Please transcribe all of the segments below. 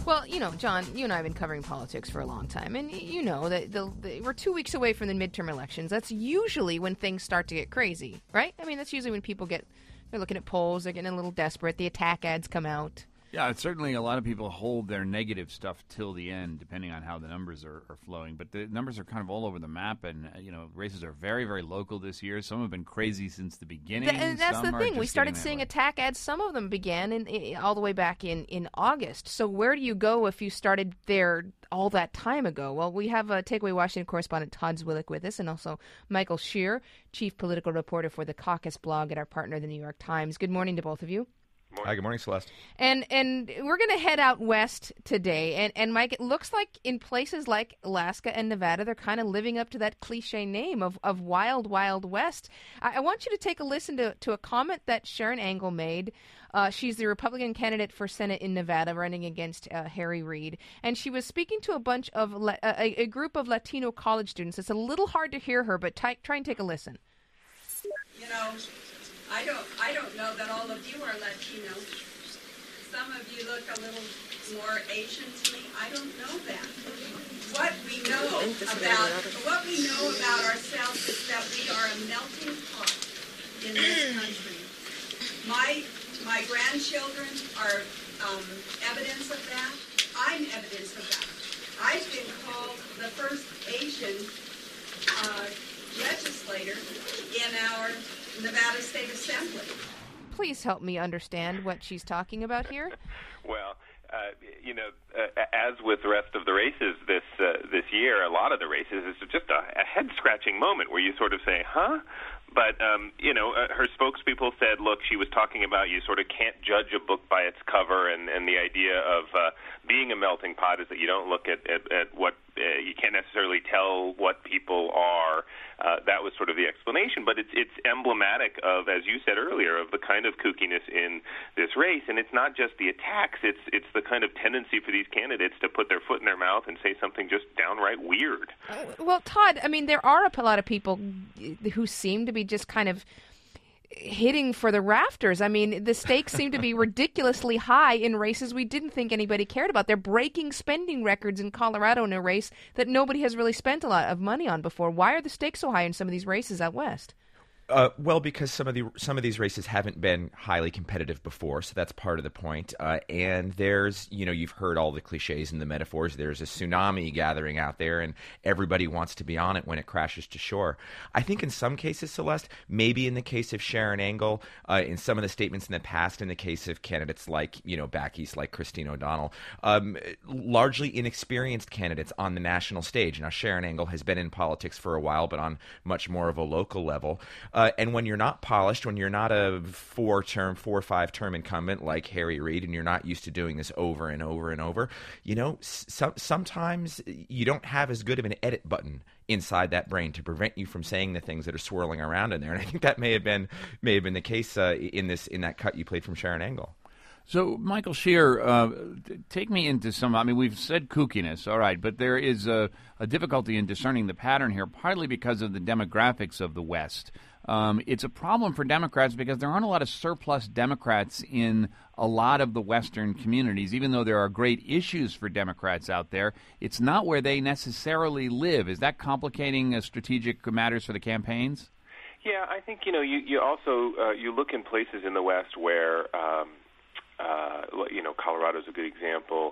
Well, John, you and I have been covering politics for a long time, and you know that we're 2 weeks away from the midterm elections. That's usually when things start to get crazy, right? I mean, that's usually when people they're looking at polls, they're getting a little desperate, the attack ads come out. Yeah, certainly a lot of people hold their negative stuff till the end, depending on how the numbers are flowing. But the numbers are kind of all over the map, and races are very, very local this year. Some have been crazy since the beginning. And that's the thing. We started seeing attack ads. Some of them began all the way back in August. So where do you go if you started there all that time ago? Well, we have Takeaway Washington correspondent Todd Zwillich with us, and also Michael Shear, chief political reporter for the Caucus blog at our partner, the New York Times. Good morning to both of you. Hi, good morning, Celeste. And we're going to head out west today. And Mike, it looks like in places like Alaska and Nevada, they're kind of living up to that cliche name of Wild, Wild West. I want you to take a listen to a comment that Sharon Angle made. She's the Republican candidate for Senate in Nevada running against Harry Reid. And she was speaking to a bunch of a group of Latino college students. It's a little hard to hear her, but try and take a listen. I don't know that all of you are Latino. Some of you look a little more Asian to me. I don't know that. What we know about ourselves is that we are a melting pot in this country. My grandchildren are evidence of that. I'm evidence of that. I've been called the first Asian legislator in our Nevada State Assembly. Please help me understand what she's talking about here. Well, as with the rest of the races this year, a lot of the races, it's just a head-scratching moment where you sort of say, huh? But, her spokespeople said, look, she was talking about you sort of can't judge a book by its cover, and the idea of being a melting pot is that you don't look at what you can't necessarily tell what people are. That was sort of the explanation, but it's emblematic of, as you said earlier, of the kind of kookiness in this race. And it's not just the attacks; it's the kind of tendency for these candidates to put their foot in their mouth and say something just downright weird. Well, Todd, I mean, there are a lot of people who seem to be just kind of hitting for the rafters. I mean, the stakes seem to be ridiculously high in races we didn't think anybody cared about. They're breaking spending records in Colorado in a race that nobody has really spent a lot of money on before. Why are the stakes so high in some of these races out west? Well, because some of these races haven't been highly competitive before, so that's part of the point. And there's, you've heard all the cliches and the metaphors. There's a tsunami gathering out there, and everybody wants to be on it when it crashes to shore. I think in some cases, Celeste, maybe in the case of Sharon Angle, in some of the statements in the past, in the case of candidates like, back east like Christine O'Donnell, largely inexperienced candidates on the national stage. Now, Sharon Angle has been in politics for a while, but on much more of a local level. And when you're not polished, when you're not a 4 or 5 term incumbent like Harry Reid, and you're not used to doing this over and over and over, sometimes you don't have as good of an edit button inside that brain to prevent you from saying the things that are swirling around in there. And I think that may have been the case in that cut you played from Sharon Angle. So, Michael Shear, take me into we've said kookiness, all right, but there is a difficulty in discerning the pattern here, partly because of the demographics of the West. It's a problem for Democrats because there aren't a lot of surplus Democrats in a lot of the Western communities. Even though there are great issues for Democrats out there, it's not where they necessarily live. Is that complicating strategic matters for the campaigns? Yeah, I think, you also you look in places in the West where Colorado's a good example,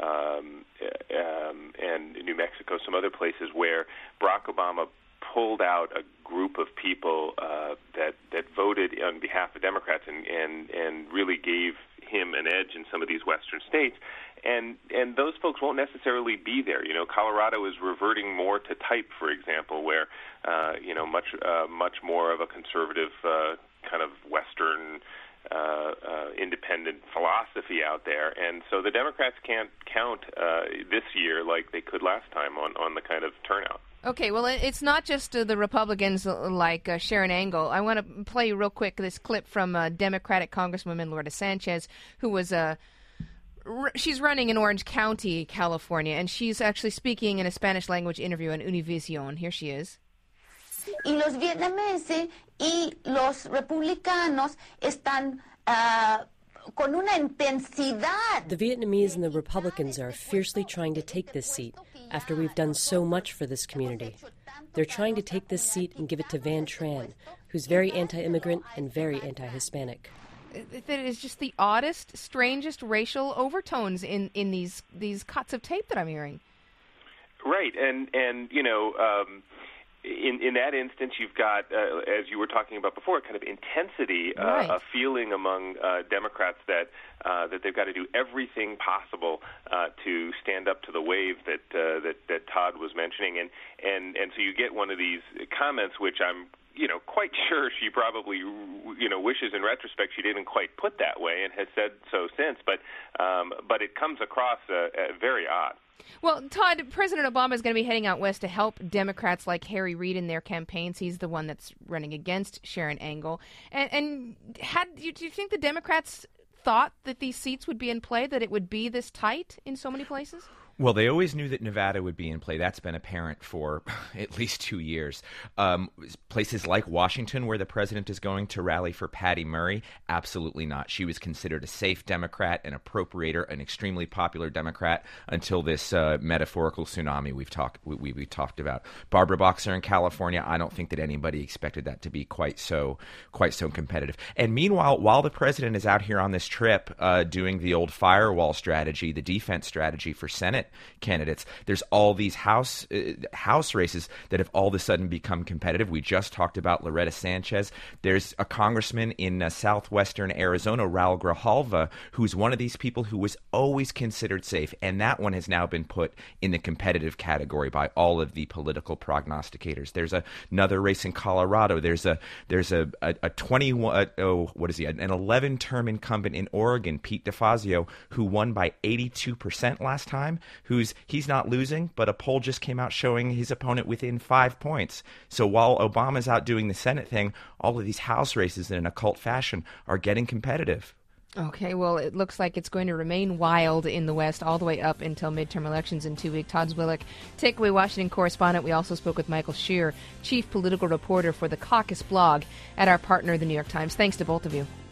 and New Mexico, some other places where Barack Obama pulled out a group of people that voted on behalf of Democrats and really gave him an edge in some of these Western states. And those folks won't necessarily be there. Colorado is reverting more to type, for example, where much more of a conservative kind of Western independent philosophy out there, and so the Democrats can't count this year like they could last time on the kind of turnout. Okay, well, it's not just the Republicans like Sharon Angle. I want to play real quick this clip from Democratic Congresswoman Loretta Sanchez, who was she's running in Orange County, California, and she's actually speaking in a Spanish language interview on Univision. Here she is. Y los vietnamenses y los republicanos están con una intensidad. The Vietnamese and the Republicans are fiercely trying to take this seat after we've done so much for this community. They're trying to take this seat and give it to Van Tran, who's very anti-immigrant and very anti-Hispanic. That is just the oddest, strangest racial overtones in these cuts of tape that I'm hearing. Right, and you know, in that instance, you've got, as you were talking about before, kind of intensity, right. A feeling among Democrats that they've got to do everything possible to stand up to the wave that Todd was mentioning, and so you get one of these comments, which I'm quite sure she probably, wishes in retrospect she didn't quite put that way and has said so since, but it comes across very odd. Well, Todd, President Obama is going to be heading out west to help Democrats like Harry Reid in their campaigns. He's the one that's running against Sharon Angle. And do you think the Democrats thought that these seats would be in play, that it would be this tight in so many places? Well, they always knew that Nevada would be in play. That's been apparent for at least 2 years. Places like Washington, where the president is going to rally for Patty Murray, absolutely not. She was considered a safe Democrat, an appropriator, an extremely popular Democrat until this metaphorical tsunami we talked about. Barbara Boxer in California, I don't think that anybody expected that to be quite so competitive. And meanwhile, while the president is out here on this trip doing the old firewall strategy, the defense strategy for Senate candidates, there's all these house races that have all of a sudden become competitive. We just talked about Loretta Sanchez. There's a congressman in southwestern Arizona, Raul Grijalva, who's one of these people who was always considered safe, and that one has now been put in the competitive category by all of the political prognosticators. There's another race in Colorado. There's a 11-term incumbent in Oregon, Pete DeFazio, who won by 82% last time. He's not losing, but a poll just came out showing his opponent within 5 points. So while Obama's out doing the Senate thing, all of these House races in an occult fashion are getting competitive. Okay, well, it looks like it's going to remain wild in the West all the way up until midterm elections in 2 weeks. Todd Zwillich, Takeaway Washington correspondent. We also spoke with Michael Shear, chief political reporter for the Caucus blog at our partner, the New York Times. Thanks to both of you.